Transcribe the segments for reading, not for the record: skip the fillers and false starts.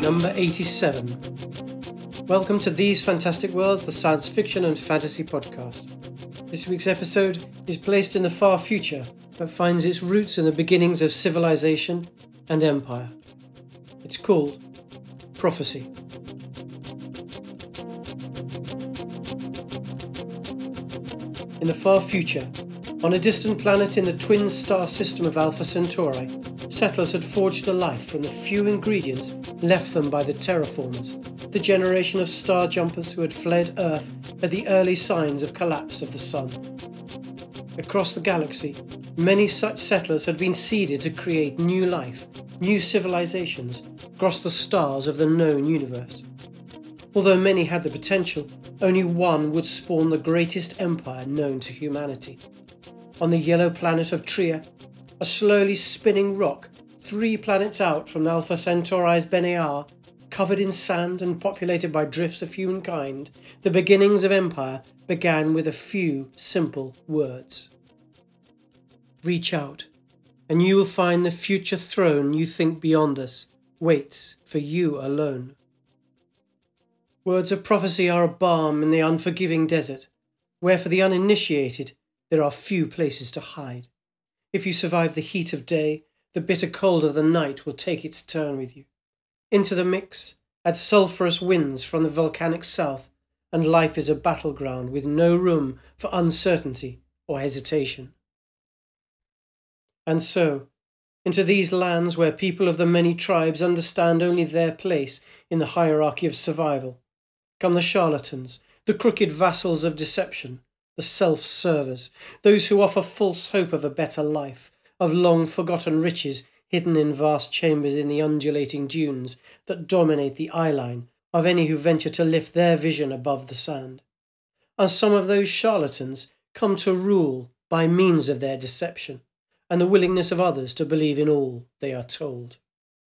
number 87. Welcome to These Fantastic Worlds, the science fiction and fantasy podcast. This week's episode is placed in the far future, but finds its roots in the beginnings of civilization and empire. It's called Prophecy. In the far future, on a distant planet in the twin star system of Alpha Centauri, settlers had forged a life from the few ingredients left them by the terraformers, the generation of star jumpers who had fled Earth at the early signs of collapse of the Sun. Across the galaxy, many such settlers had been seeded to create new life, new civilizations across the stars of the known universe. Although many had the potential, only one would spawn the greatest empire known to humanity. On the yellow planet of Trier, a slowly spinning rock 3 planets out from Alpha Centauri's Benear, covered in sand and populated by drifts of humankind, the beginnings of empire began with a few simple words. Reach out, and you will find the future throne you think beyond us waits for you alone. Words of prophecy are a balm in the unforgiving desert, where for the uninitiated there are few places to hide. If you survive the heat of day, the bitter cold of the night will take its turn with you. Into the mix, add sulphurous winds from the volcanic south, and life is a battleground with no room for uncertainty or hesitation. And so, into these lands where people of the many tribes understand only their place in the hierarchy of survival, come the charlatans, the crooked vassals of deception, the self-servers, those who offer false hope of a better life, of long-forgotten riches hidden in vast chambers in the undulating dunes that dominate the eyeline of any who venture to lift their vision above the sand. And some of those charlatans come to rule by means of their deception, and the willingness of others to believe in all they are told.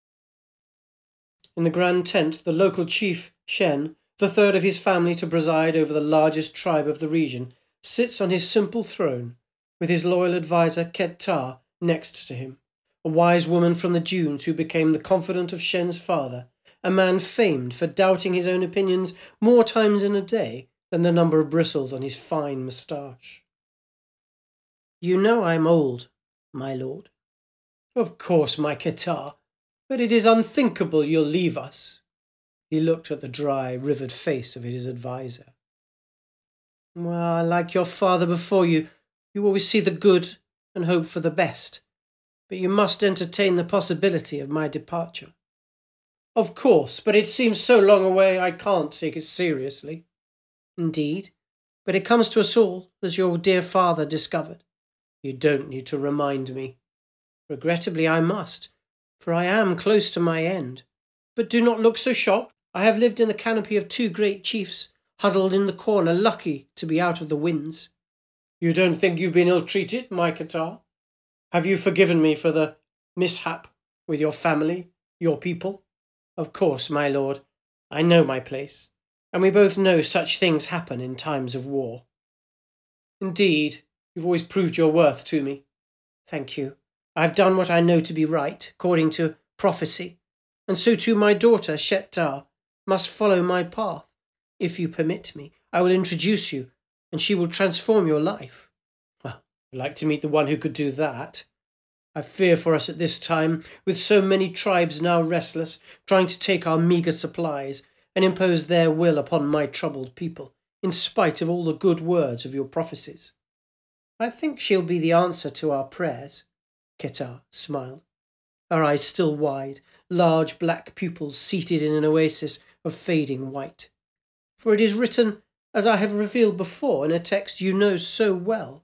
In the grand tent, the local chief, Shen, the third of his family to preside over the largest tribe of the region, sits on his simple throne, with his loyal adviser Ket-Ta next to him, a wise woman from the dunes who became the confidant of Shen's father, a man famed for doubting his own opinions more times in a day than the number of bristles on his fine moustache. You know I'm old, my lord. Of course, my Ket-Ta, but it is unthinkable you'll leave us. He looked at the dry, rivered face of his adviser. Well, like your father before you, you always see the good and hope for the best, but you must entertain the possibility of my departure. Of course, but it seems so long away I can't take it seriously. Indeed, but it comes to us all, as your dear father discovered. You don't need to remind me. Regrettably I must, for I am close to my end. But do not look so shocked. I have lived in the canopy of 2 great chiefs, huddled in the corner, lucky to be out of the winds. You don't think you've been ill-treated, my Ket-Ta? Have you forgiven me for the mishap with your family, your people? Of course, my lord, I know my place, and we both know such things happen in times of war. Indeed, you've always proved your worth to me. Thank you. I have done what I know to be right, according to prophecy, and so too my daughter, Shet-Ta, must follow my path. If you permit me, I will introduce you, and she will transform your life. Well, I'd like to meet the one who could do that. I fear for us at this time, with so many tribes now restless, trying to take our meagre supplies and impose their will upon my troubled people, in spite of all the good words of your prophecies. I think she'll be the answer to our prayers. Ket-Ta smiled, her eyes still wide, large black pupils seated in an oasis of fading white. For it is written, as I have revealed before, in a text you know so well.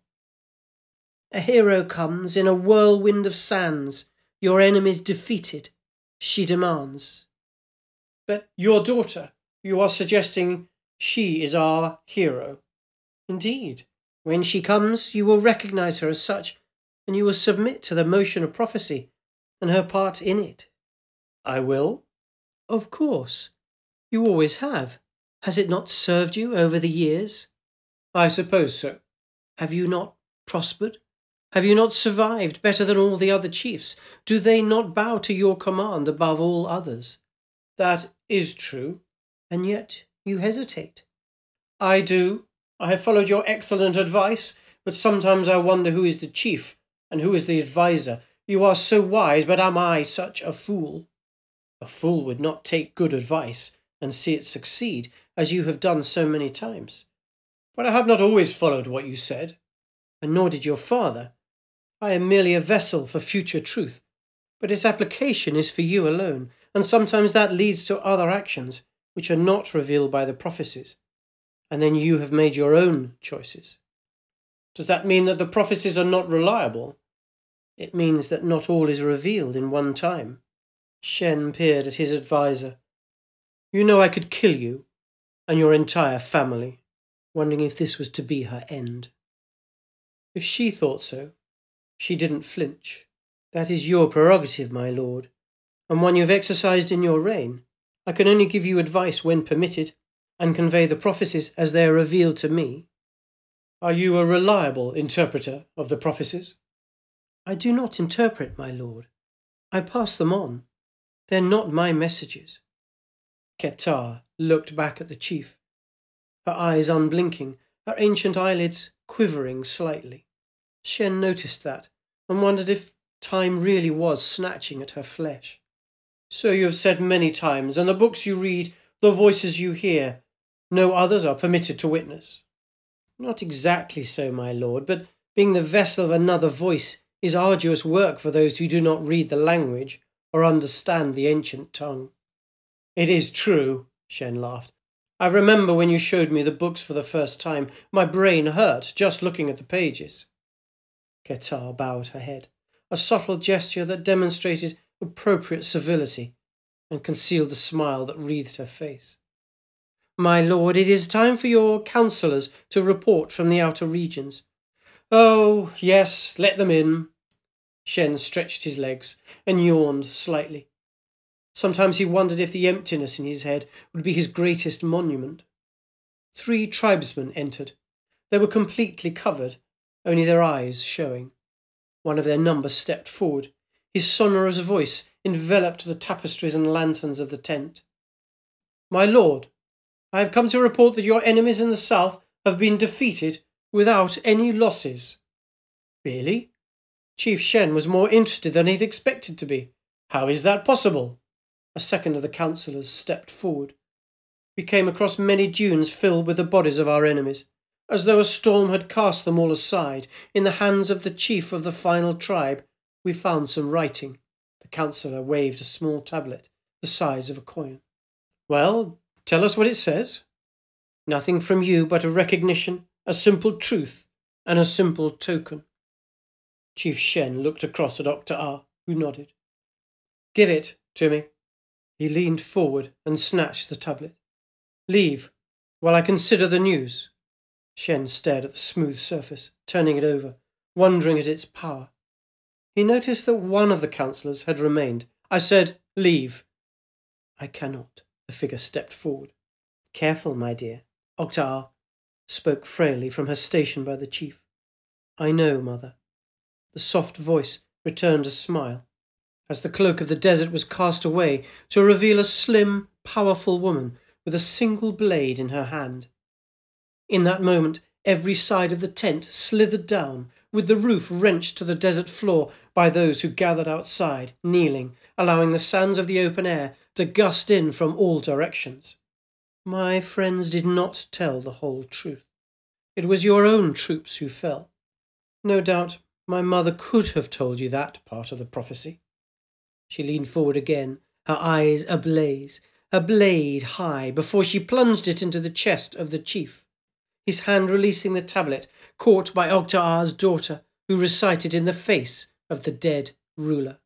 A hero comes in a whirlwind of sands, your enemies defeated, she demands. But your daughter, you are suggesting she is our hero. Indeed, when she comes, you will recognize her as such, and you will submit to the motion of prophecy and her part in it. I will? Of course. You always have. Has it not served you over the years? I suppose so. Have you not prospered? Have you not survived better than all the other chiefs? Do they not bow to your command above all others? That is true. And yet you hesitate. I do. I have followed your excellent advice, but sometimes I wonder who is the chief and who is the adviser. You are so wise, but am I such a fool? A fool would not take good advice and see it succeed, as you have done so many times. But I have not always followed what you said, and nor did your father. I am merely a vessel for future truth, but its application is for you alone, and sometimes that leads to other actions which are not revealed by the prophecies, and then you have made your own choices. Does that mean that the prophecies are not reliable? It means that not all is revealed in one time. Shen peered at his adviser. You know I could kill you and your entire family, wondering if this was to be her end. If she thought so, she didn't flinch. That is your prerogative, my lord, and one you've exercised in your reign. I can only give you advice when permitted, and convey the prophecies as they are revealed to me. Are you a reliable interpreter of the prophecies? I do not interpret, my lord. I pass them on. They're not my messages. Ketar looked back at the chief, her eyes unblinking, her ancient eyelids quivering slightly. Shen noticed that, and wondered if time really was snatching at her flesh. So you have said many times, and the books you read, the voices you hear, no others are permitted to witness. Not exactly so, my lord, but being the vessel of another voice is arduous work for those who do not read the language or understand the ancient tongue. It is true, Shen laughed. I remember when you showed me the books for the first time, my brain hurt just looking at the pages. Ketar bowed her head, a subtle gesture that demonstrated appropriate civility and concealed the smile that wreathed her face. My lord, it is time for your counsellors to report from the outer regions. Oh, yes, let them in. Shen stretched his legs and yawned slightly. Sometimes he wondered if the emptiness in his head would be his greatest monument. 3 tribesmen entered. They were completely covered, only their eyes showing. One of their number stepped forward. His sonorous voice enveloped the tapestries and lanterns of the tent. My lord, I have come to report that your enemies in the south have been defeated without any losses. Really? Chief Shen was more interested than he'd expected to be. How is that possible? A second of the councillors stepped forward. We came across many dunes filled with the bodies of our enemies, as though a storm had cast them all aside. In the hands of the chief of the final tribe, we found some writing. The councillor waved a small tablet, the size of a coin. Well, tell us what it says. Nothing from you but a recognition, a simple truth, and a simple token. Chief Shen looked across at Okta, who nodded. Give it to me. He leaned forward and snatched the tablet. Leave, while I consider the news. Shen stared at the smooth surface, turning it over, wondering at its power. He noticed that one of the councillors had remained. I said, leave. I cannot. The figure stepped forward. Careful, my dear. Okta spoke frailly from her station by the chief. I know, mother. The soft voice returned a smile, as the cloak of the desert was cast away to reveal a slim, powerful woman with a single blade in her hand. In that moment, every side of the tent slithered down, with the roof wrenched to the desert floor by those who gathered outside, kneeling, allowing the sands of the open air to gust in from all directions. My friends did not tell the whole truth. It was your own troops who fell. No doubt my mother could have told you that part of the prophecy. She leaned forward again, her eyes ablaze, her blade high, before she plunged it into the chest of the chief, his hand releasing the tablet caught by Okta's daughter, who recited in the face of the dead ruler.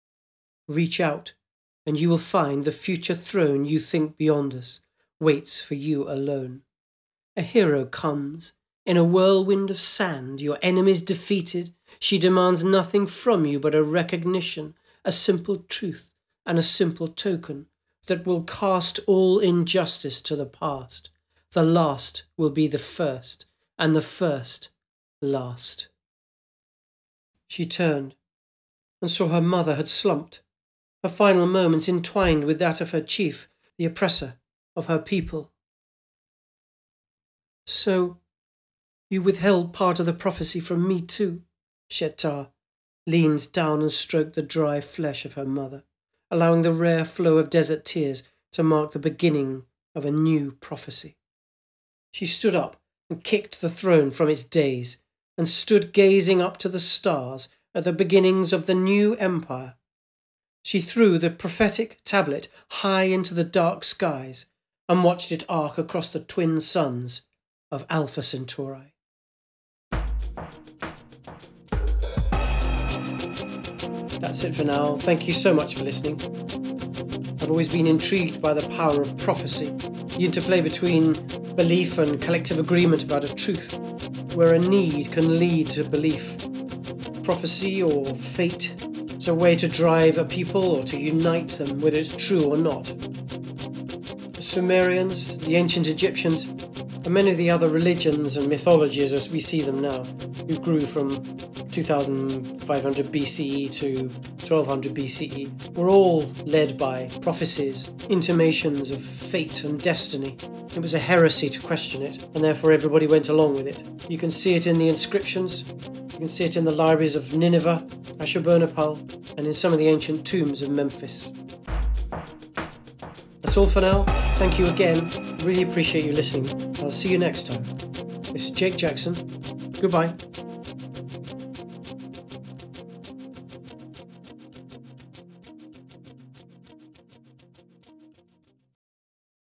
Reach out, and you will find the future throne you think beyond us waits for you alone. A hero comes. In a whirlwind of sand, your enemies defeated, she demands nothing from you but a recognition, a simple truth, and a simple token that will cast all injustice to the past. The last will be the first, and the first last. She turned and saw her mother had slumped, her final moments entwined with that of her chief, the oppressor of her people. So, you withheld part of the prophecy from me too, Shet-Tar leaned down and stroked the dry flesh of her mother, allowing the rare flow of desert tears to mark the beginning of a new prophecy. She stood up and kicked the throne from its days, and stood gazing up to the stars at the beginnings of the new empire. She threw the prophetic tablet high into the dark skies and watched it arc across the twin suns of Alpha Centauri. That's it for now. Thank you so much for listening. I've always been intrigued by the power of prophecy, the interplay between belief and collective agreement about a truth, where a need can lead to belief. Prophecy or fate is a way to drive a people or to unite them, whether it's true or not. The Sumerians, the ancient Egyptians, and many of the other religions and mythologies as we see them now, who grew from 2500 BCE to 1200 BCE, were all led by prophecies, intimations of fate and destiny. It was a heresy to question it, and therefore everybody went along with it. You can see it in the inscriptions, you can see it in the libraries of Nineveh, Ashurbanipal, and in some of the ancient tombs of Memphis. That's all for now. Thank you again. Really appreciate you listening. I'll see you next time. This is Jake Jackson. Goodbye.